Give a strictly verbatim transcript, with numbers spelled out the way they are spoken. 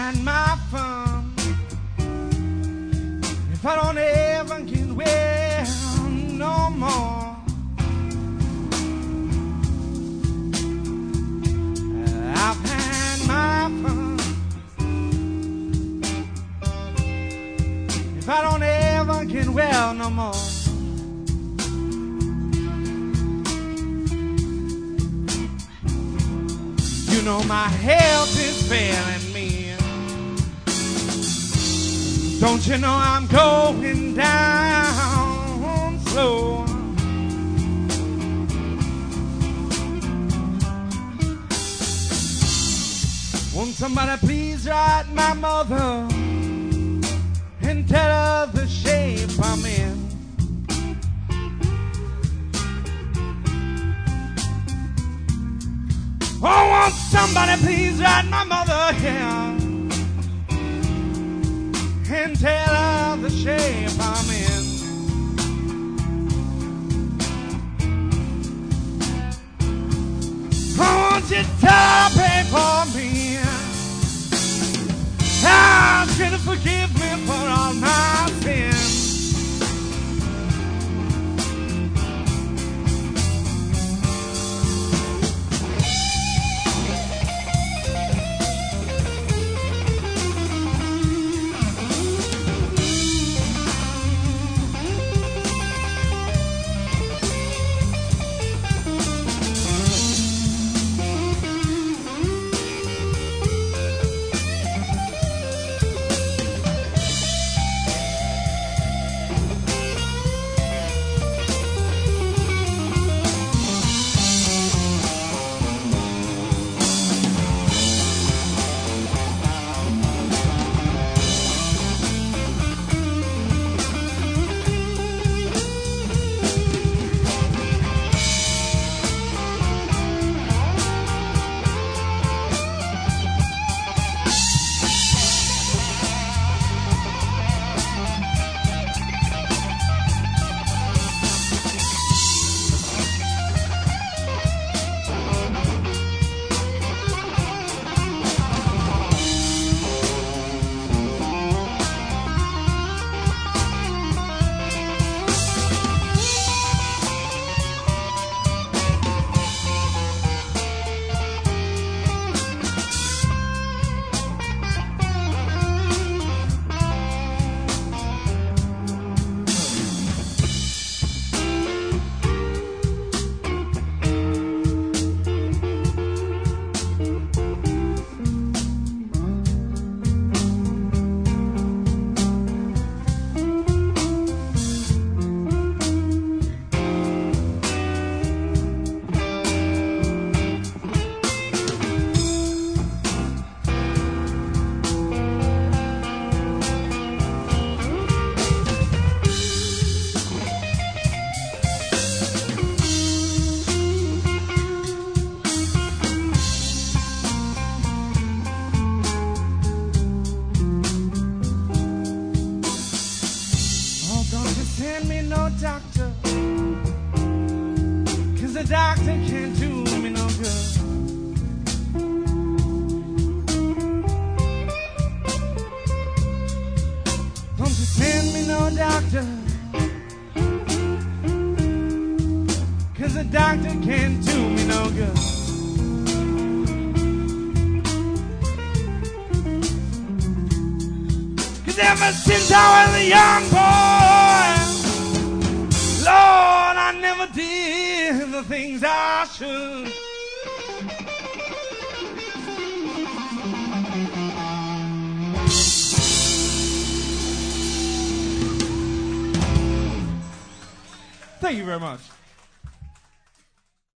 find my fun if I don't ever get well no more. I've had my fun if I don't ever get well no more. You know my health is failing me. Don't you know I'm going down slow? Won't somebody please write my mother and tell her the shape I'm in? Oh, won't somebody please write my mother here and tell her the shape I'm in? Oh, won't you tell her to pray for me? Ask her to forgive me for all my sins. Send me no doctor, 'cause the doctor can't do me no good. Don't you send me no doctor, 'cause the doctor can't do me no good. Cause ever since I was a young boy, Lord, I never did the things I should. Thank you very much.